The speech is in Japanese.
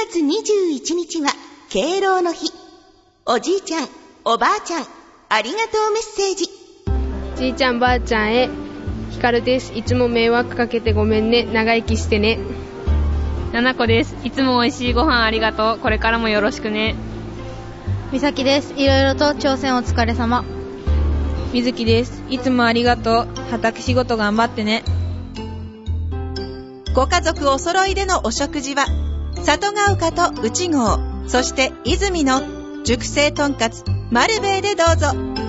月21日は敬老の日。おじいちゃん、おばあちゃん、ありがとうメッセージ。 じいちゃんばあちゃんへ、ひかるです。いつも迷惑かけてごめんね。長生きしてね。 ななこです。いつも美味しいご飯ありがとう。これからもよろしくね。 みさきです。いろいろと挑戦お疲れ様。 みずきです。いつもありがとう。畑仕事頑張ってね。 ご家族お揃いでのお食事は里ヶ丘と内郷、そして泉の熟成とんかつ丸兵衛でどうぞ。